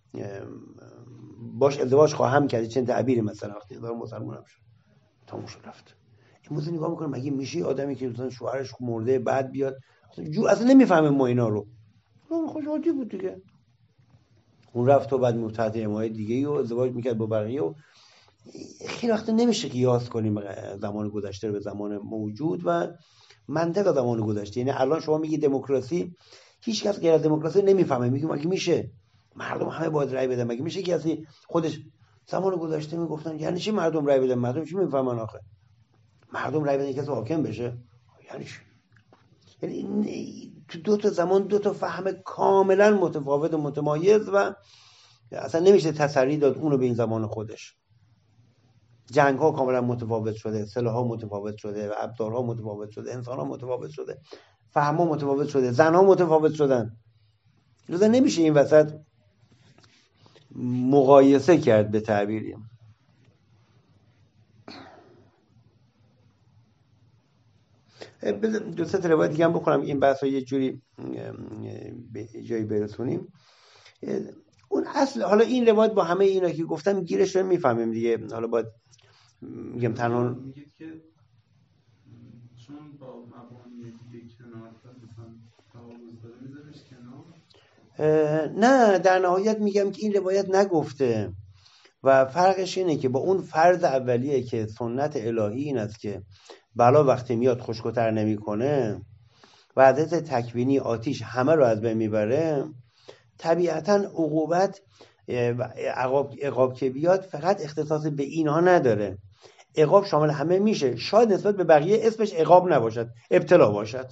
S1: باش ازدواج خواهم کرد. چند تعبیر مثلا وقتی دار مسلمانم شد تموم شد رفت. امروز نگاه میکنم مگه میشه آدمی که مثلا شوهرش مرده بعد بیاد اصلا نمیفهمه ما اینا رو. خوش عادی بود دیگه. اون رفت و بعد تحت حمایت دیگه و ازدواج میکرد با بقیه و خیلی وقت نمیشه قیاس کنیم زمان گذشته رو به زمان موجود و منطق زمان گذشته. یعنی الان شما میگی دموکراسی، هیچ کس غیر از دموکراسی نمیفهمه. میگه مگه میشه مردم همه باید رأی بدن؟ مگه میشه کسی خودش زمان گذشته میگفتن یعنی چی مردم رأی بدن؟ مردم چی میفهمن آخه؟ مردم رأی بدن کسی حاکم بشه یعنی چی؟ یعنی تو دو تا زمان دو تا فهم کاملا متفاوت و متمایز و اصلا نمیشه تسری داد اونو به این زمان خودش. جنگ ها کاملا متفاوت شده، سلاح ها متفاوت شده، ابزارها متفاوت شده، انسان ها متفاوت شده، فهم ها متفاوت شده، زن ها متفاوت شدن. لذا نمیشه این وسط مقایسه کرد به تعبیری. دو سه روایت دیگه هم بکنم این بحث رو یه جوری به جایی برسونیم. اون اصل حالا این روایت با همه اینا که گفتم گیرش رو میفهمیم دیگه. حالا باید میگم تنها
S2: میگید که چون با مبانی دیگه کنار مثلا تعارض داره میذارش کنار.
S1: نه در نهایت میگم که این روایت نگفته و فرقش اینه که با اون فرض اولیه که سنت الهی این است که بلا وقتی میاد خشک‌تر نمیکنه و حضرت تکوینی آتیش همه رو از بین میبره، طبیعتاً عقوبت عقاب که بیاد فقط اختصاص به اینها نداره، عقاب شامل همه میشه. شاید نسبت به بقیه اسمش عقاب نباشد، ابتلا باشد.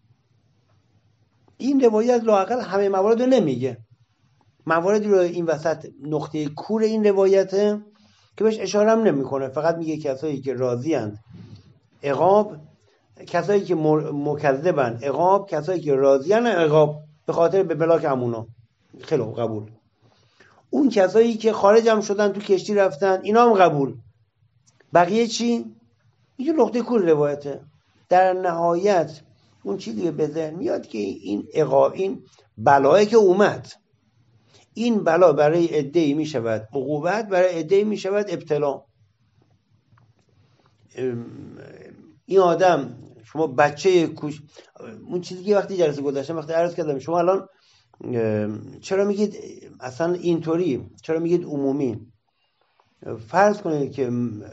S1: این روایت لااقل همه موارد رو نمیگه. مواردی رو این وسط نقطه کور این روایته که بهش اشاره هم نمیکنه، فقط میگه کسایی که راضی اند عقاب، کسایی که مکذبن عقاب، کسایی که راضی اند عقاب به خاطر به بلاک همونا. خیلی قبول. اون کسایی که خارج هم شدن تو کشتی رفتن اینا هم قبول. بقیه چی؟ این نقطه کل روایته. در نهایت اون چیزی به ذهن میاد که این بلایی که اومد، این بلا برای عده‌ای میشود عقوبت، برای عده‌ای میشود ابتلا. این آدم شما بچه اون چیزی که وقتی جلسه گذاشتم وقتی عرض کردم شما الان چرا میگید اصلا اینطوری، چرا میگید عمومی؟ فرض کنید که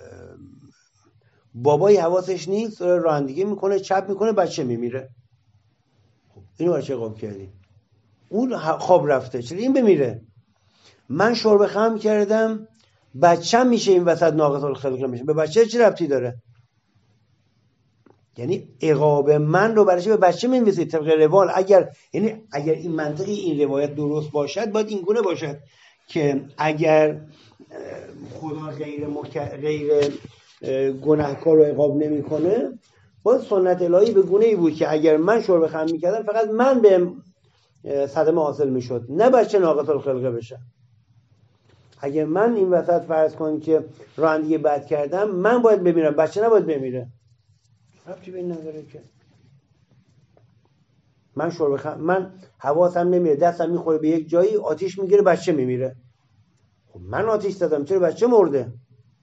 S1: بابای حواسش نیست، رانندگی میکنه، چپ میکنه، بچه میمیره. اینو برای چه قاب کردی؟ اون خواب رفته، چرا این بمیره؟ من شرب خم کردم، بچه‌م میشه این وسط ناقص الخلقه میشه، به بچه چه ربطی داره؟ یعنی عقاب من رو برای چه به بچه می‌نویسید طبق روال؟ اگر این منطقی این روایت درست باشد باید این گونه باشد که اگر خدا غیر گناهکار رو عقاب نمیکنه، باید سنت الهی به گونه‌ای بود که اگر من شرب خم میکردم فقط من به صدمه حاصل میشد، نه بچه ناقص الخلقه بشه. اگر من این وسط فرض کنم که رانندگی بد کردم، من باید بمیرم، بچه نباید بمیره. ربطی به این نداره که من حواسم نمیره، دستم میخوره به یک جایی، آتیش میگیره، بچه میمیره. خب من آتیش زدم، چرا بچه مرده؟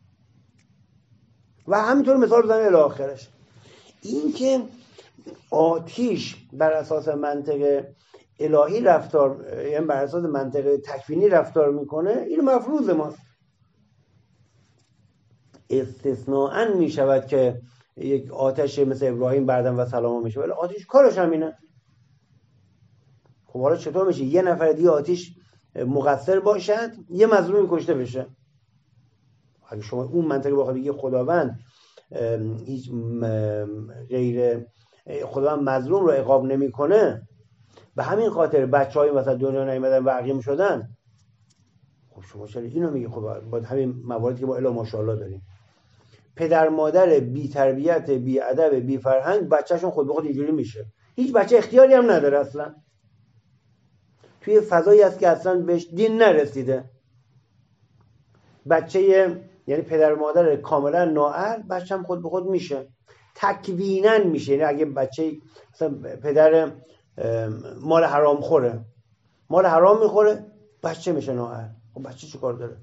S1: و همینطور مثال بزنه الی آخرش. این که آتیش بر اساس منطق الهی رفتار، یعنی بر اساس منطق تکوینی رفتار میکنه، این مفروض ماست. استثناءً میشود که یک آتش مثل ابراهیم بردم و سلام میشه، ولی آتش کارش همینه. خب حالا چطور میشه یه نفر دیگه آتش مقصر باشد، یه مظلوم کشته بشه؟ اگه شما اون منطقه بخواد بگی خداوند هیچ خداوند مظلوم رو عقاب نمیکنه، به همین خاطر بچه‌های مثلا دنیا نیومدن و عقیم شدن، خب شما چرا اینو میگی؟ خب باید همین مواردی که با الا ماشاءالله داریم. پدر مادر بی تربیت، بی ادب، بی فرهنگ، بچه‌شون خود به خود اینجوری میشه. هیچ بچه اختیاری هم نداره، اصلا توی فضایی هست که اصلا بهش دین نرسیده. بچه یعنی پدر مادر کاملا نااهل، بچه هم خود به خود میشه، تکویناً میشه. یعنی اگه بچه مثلا پدر مال حرام خوره، مال حرام میخوره، بچه میشه نااهل. خب بچه چی کار داره؟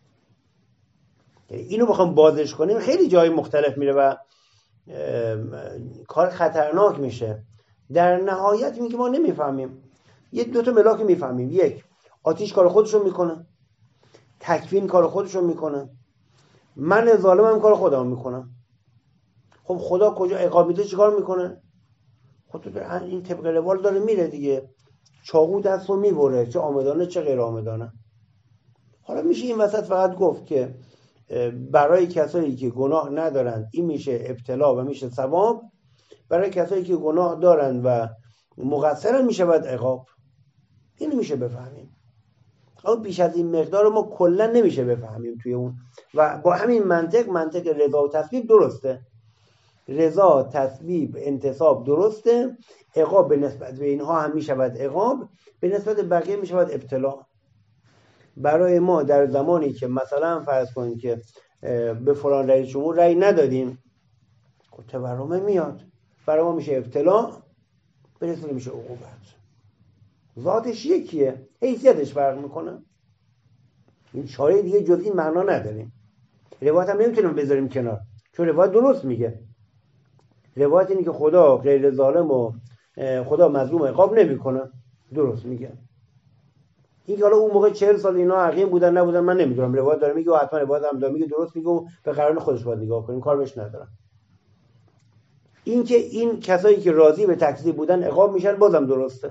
S1: یعنی اینو بخوام بازش کنیم خیلی جای مختلف میره و کار خطرناک میشه. در نهایت میگه ما نمیفهمیم. یه دو تا ملاک میفهمیم. یک، آتیش کار خودشون میکنه، تکوین کار خودشون میکنه، من ظالمم کار خودم میکنم. خب خدا کجا عقاب میده چیکار میکنه؟ خب این طبق روال داره میره دیگه، چاقو دستو میبره، چه آمدانه چه غیر آمدانه. حالا میشه این وسط فقط گفت که برای کسایی که گناه ندارن این میشه ابتلا و میشه ثواب، برای کسایی که گناه دارن و مقصرن میشه باید عقاب. این میشه بفهمیم. اما بیش از این مقدار ما کلا نمیشه بفهمیم توی اون. و با همین منطق رضا و تسبیب درسته، رضا، تسبیب، انتصاب درسته، عقاب به نسبت به اینها هم میشود عقاب، به نسبت بقیه میشود ابتلا. برای ما در زمانی که مثلا فرض کنیم که به فلان رئیس جمهور رأی ندادیم، تورم میاد، برای ما میشه ابتلا، به نسبت میشه عقوبت. ذاتش یکیه، حیثیتش فرق میکنه. این چاره دیگه جز این معنا نداریم. روایت هم نمیتونیم بذاریم کنار، چون روایت درست میگه. روایت اینه که خدا غیر ظالم و خدا مظلوم عقاب نمیکنه، درست میگه. این که حالا اون موقع 40 سال اینا عقیم بودن نبودن من نمیدونم، روایت داره میگه و حتما روایت هم داره میگه درست میگه و به قرآن خودش باید نگاه کنیم، کار بهش ندارم. این که این کسایی که راضی به تکذیب بودن عقاب میشن بازم درسته.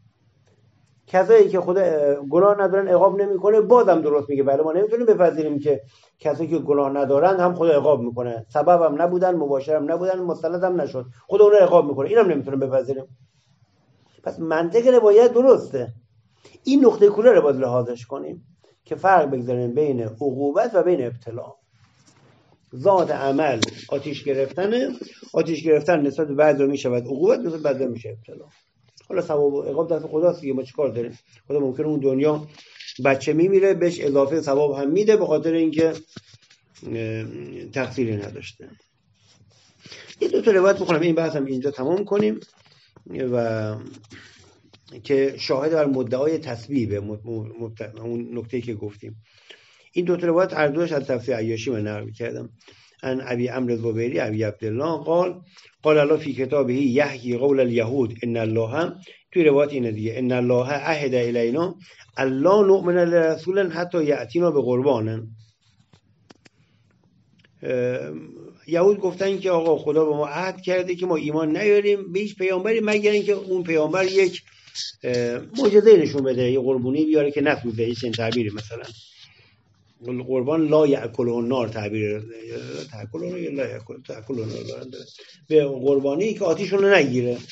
S1: کسایی که خدا گناه ندارن عقاب نمیکنه بازم درست میگه. بله ما نمیتونیم بپذیریم که کسایی که گناه ندارن هم خدا عقاب میکنه، سبب هم نبودن، مباشر هم نبودن، مستند هم نشد، خدا اون رو عقاب میکنه، اینم نمیتونیم بپذیریم. پس منطق روایت درسته. این نقطه کله رو باید لحاظش کنیم که فرق بگذاریم بین عقوبت و بین ابتلا. ذات عمل آتیش گرفتن نسبت به بعضی میشود عقوبت، نسبت به بعضی میشه ابتلا. حالا ثواب و عقاب دست خداست دیگه، ما چیکار داریم؟ خدا ممکنه اون دنیا بچه میمیره بهش اضافه ثواب هم میده به خاطر اینکه تقصیری نداشته. یه دو تا روایت بخونم این بحثم اینجا تمام کنیم و که شاهد بر مدعای تسبیح اون نکته‌ای که گفتیم. این دو تا روایت هر دوش از تفسیر عیاشی من نقل کردم. ان ابی عمرو الزبیری ابی عبدالله قال الله فی کتابه یحیی قول الیهود ان الله، توی روایت اینه دیگه، ان الله عهد الینا الا نؤمن لرسول حتی یاتینا بقربان. یهود گفتن که آقا خدا به ما عهد کرده که ما ایمان نیاریم به هیچ پیامبری مگر اینکه اون پیامبر یک معجزه نشون بده، یه قربونی بیاره که نسوزه، هیچ این تعبیری مثلا قربان لا یاکله النار تعبیر تاکله لا یاکله النار به قربانی که آتیشون رو نگیره.
S2: یه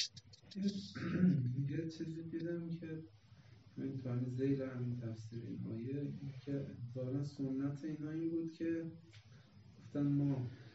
S2: چیزی دیدم که این تا زیر همین تفسیر این آیه که ظاهرا سنت اینا این بود که گفتن ما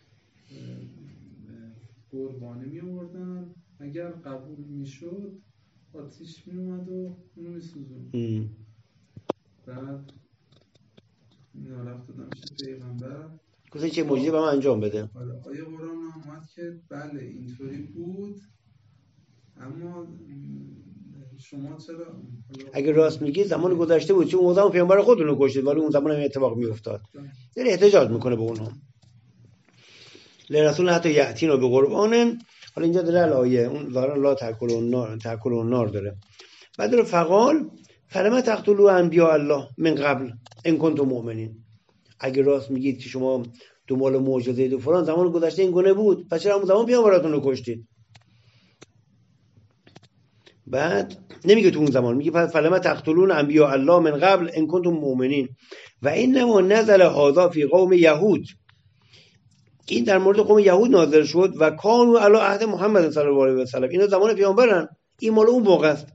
S2: قربانی می آوردن، اگر قبول میشد آتیش می اومد و اونو می سوزون. بعد اینا رفت دادم شد پیغمبر
S1: گفتن چه موجودی به من انجام بده.
S2: آیه قرآن آمد که بله اینطوری بود، اما شما چرا
S1: اگه راست میگی زمان گذشته بود، چون اون زمان پیامبر خودتون رو کشتید ولی اون زمان هم اتفاق میافتاد. یعنی احتجاج میکنه به اونها. لرسول حتی یاتینا به قربانن. حالا اینجا داره آیه اون ظاهرا لا تاکل النار داره. بعد داره فقال فلما تقتلوا انبیاء الله من قبل ان کنتم مؤمنین. اگه راست میگید که شما دنبال معجزه و فلان زمان گذشته این گونه بود، پس چرا اون زمان پیامبراتون رو کشتید؟ بعد نمیگه تو اون زمان، میگه فلما تقتلون انبیاء الله من قبل ان کنتم مؤمنین و انما نزل هذا فی قوم یهود. این در مورد قوم یهود نازل شد و کانوا علی عهد محمد صلی الله علیه و سلم. اینا زمان پیامبرن، این مال اون موقع است.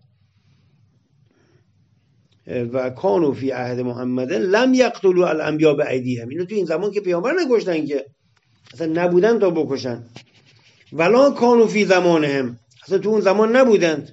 S1: و کانوا فی عهد محمد لم یقتلوا الانبیاء بایدیهم. اینا تو این زمان که پیامبر نکشتن، که اصلا نبودن تا بکشن. ولا کانوا فی زمانهم، اصلا تو اون زمان نبودند.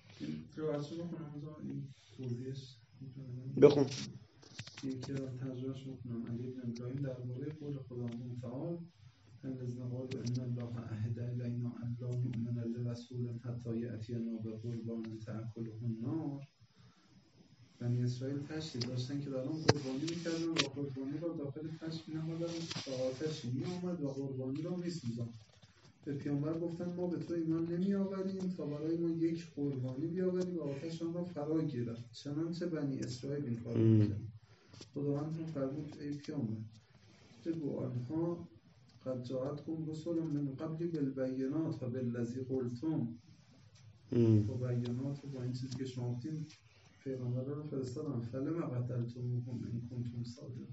S1: بخون.
S2: یکی را ترجمهش میکنم. علی بن ابراهیم درباره قول خداوند تعالی الذین قالوا ان الله عهد الینا الا نؤمن لرسول حتی یاتینا بقربان تاکله النار. بنی اسرائیل تشریع داشتن که دارن قربانی میکردن و قربانی را داخل تشت می‌نهادن تا آتش می‌آمد و قربانی را می‌سوزاند. به پیامبر گفتن ما به تو ایمان نمی‌آوریم تا برای ما یک قربانی بیاوری و آتش آن را فرا گیرد. چنانچه بنی اسرائیل این کار می‌کردند. خداوند فرمود ای پیامبر بگو آنها قد جاءتکم رسول من قبل بالبینات و بالذی قلتم. با بینات و با این چیزی که شما گفتین پیغمبر رو فرستادن. فلما قتلتموهم ان کنتم صادقین.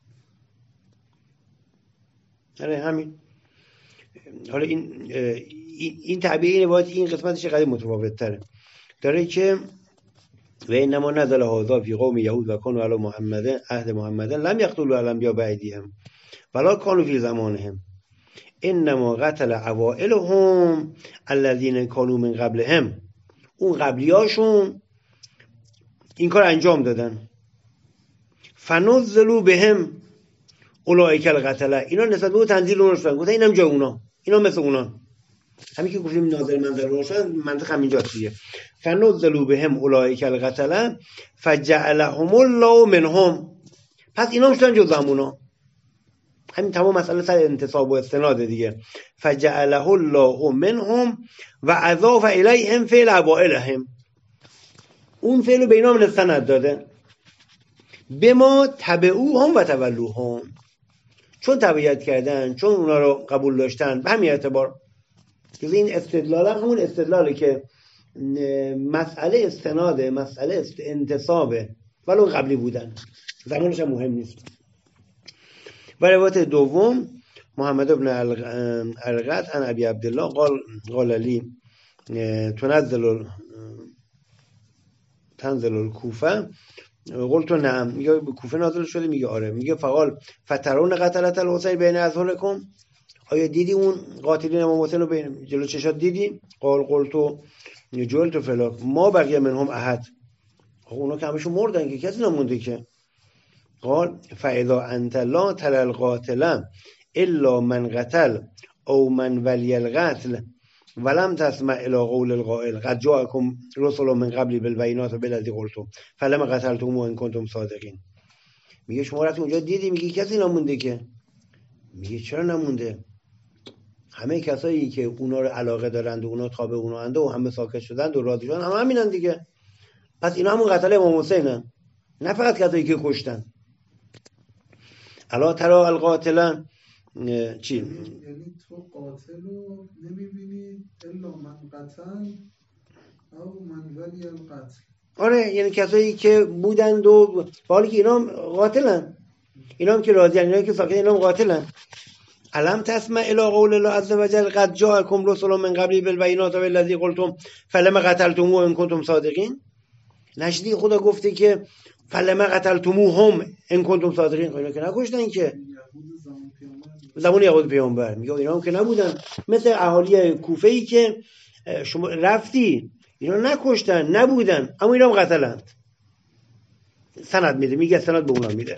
S1: آره همین. حالا این تعبیر این روایت این قسمتش قدیم متفاوت تره. داره که و انما نزل هذا فی قوم یهود و کانوا علی محمد عهد محمد لم یقتلوا الانبیاء بایدیهم ولا کانوا فی زمانهم انما قتل اوائلهم الذين كانوا من قبلهم. اون قبلیاشون این کار انجام دادن. فنزلوا بهم اولئک القتله. اینا نسبت به تنزیل اون شدن، گفتن اینم جای اونا، اینا مثل اونا. همین که گفتیم نازل منزل روشن منطق همینجاست دیگه. فنزلوا بهم اولئک القتله فجعلهم الله منهم. پس اینا هم شدن جز همونا. همین تمام مسئله سر انتصاب و استناد دیگه. فجعله الله منهم و اضاف الیهم فعل اوائلهم. اون فعل رو به اینا هم استند داده. به ما تبعوهم و تولوهم. چون تبعیت کردن، چون اونا رو قبول داشتن، به همین اعتبار. این استدلال هم همون استدلاله که مسئله استناده، مسئله انتصابه، ولی اون قبلی بودن، زمانش هم مهم نیست. و روایت دوم محمد ابن القط عن ابی عبدالله قال لی تنزل الکوفه قلت نعم. میگه به کوفه نازل شده؟ میگه آره. میگه فقال فترون قتلت الحسین بین اظهرکم. آیا دیدی اون قاتلین امام حسین رو بین جلو چشات دیدی؟ قال قلت جلت فلا ما بقیه منهم احد. اونا که همشون مردن که کسی نمونده که. قال فاذا انت لا تل القاتل الا من قتل او من ولی القتل ولم تسمع الى قول القائل قد جاءكم رسل من قبلی بالبینات بالذی قلتم فلما قتلتم ان کنتم صادقین. میگه شما رفت اونجا دیدی، میگه کسی نمونده که. میگه چرا نمونده؟ همه کسایی که اونا رو علاقه دارند و اونا تابع اونا اند و همه ساکت شدند و راضی شدن همه همینن دیگه. پس اینا همون قتل امام حسینن، نه فقط کسایی که کشتن. الا ترى القاتل چی؟
S2: یعنی تو قاتل رو نمیبینی الا من قتل او من ولی القتل.
S1: آره، یعنی کسایی که بودند و حالی که اینا قاتلن، اینا هم که راضی ان، اینا که ساکت، اینا هم قاتلن. الم تسمع الى قول الله عز وجل قد جاءكم رسل من قبلی بالبینات بالذی قلتم فلما قتلتموه ان کنتم صادقین. نشدی خدا گفته که فلما قتلتموهم ان کنتم صادقین. اینا که نکشتن که زمان یهود پیامبر. میگه اینا هم که نبودن مثل اهالی کوفه ای که شما رفتی اینا نکشتن نبودن اما اینا هم قتلند. سند میده، میگه سند به اونا میده.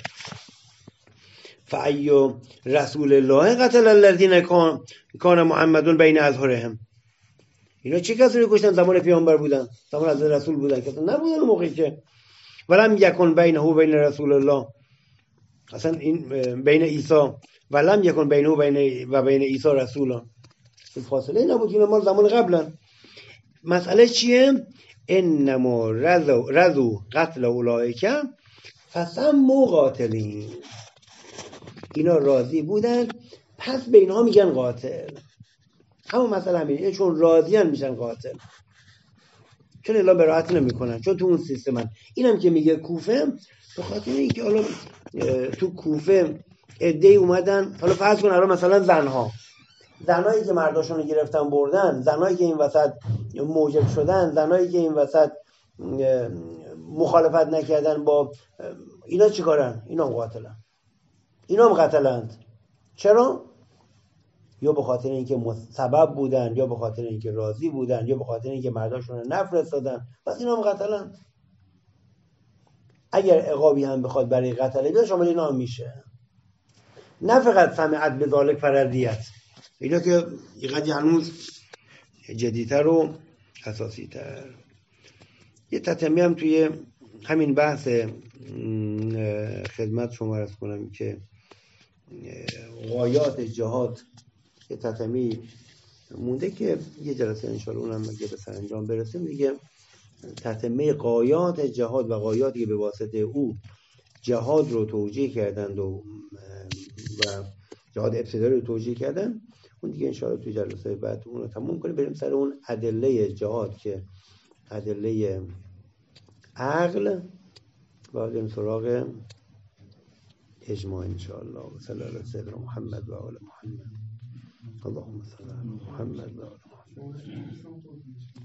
S1: فأی رسول الله قتل الذین کان محمد بین اظهرهم. اینا چه کسایی کشتن زمان پیامبر بودن، زمان از رسول بودن، کسا نبودن اون موقعی که. ولم یکن بینه و بین رسول الله، اصلا این بین عیسی ولم یکن بینه و بین عیسی رسولا، فاصله نبود. اینا مال زمان قبلا. مسئله چیه؟ انما رضوا قتل اولئک فسموا قاتلین. اینا راضی بودن پس به اینها میگن قاتل. همون مسئله همینه، چون راضیان میشن قاتل، چون الا براحت نمیکنن، چون تو اون سیستمن. اینم که میگه کوفه، به خاطر اینکه حالا تو کوفه عده‌ای اومدن، حالا فرض کن الان مثلا زنایی که مرداشون رو گرفتن بردن، زنایی که این وسط موجب شدن، زنایی که این وسط مخالفت نکردن با اینا، چیکارن؟ اینا هم قاتلن، اینا هم قتلند. چرا؟ یا به خاطر اینکه سبب بودن، یا به خاطر اینکه راضی بودن، یا به خاطر اینکه مرداشون رو نفرستادن، پس اینا هم قتلند. اگر عقابی هم بخواد برای قتل بیاد شامل اینا هم میشه. نه فقط سمعت به ذالک فرضیت، اینا که اینقدر هنوز جدیتر و اساسی تر. یه تتمه هم توی همین بحث خدمت شما عرض کنم که غایات جهاد، یه تتمه مونده که یه جلسه انشاءالله اونم اگه به سرانجام برسه، میگه تتمه غایات جهاد و غایاتی که به واسطه او جهاد رو توجیه کردند و جهاد ابتدایی رو توجیه کردن. اون دیگه انشاءالله توی جلسه بعد اون رو تموم کنیم، بریم سر اون ادله جهاد که ادله عقل و بریم سراغ اجماع انشاءالله. و صلی الله علی سیدنا محمد و آل محمد. اللهم صل علی محمد و آل محمد.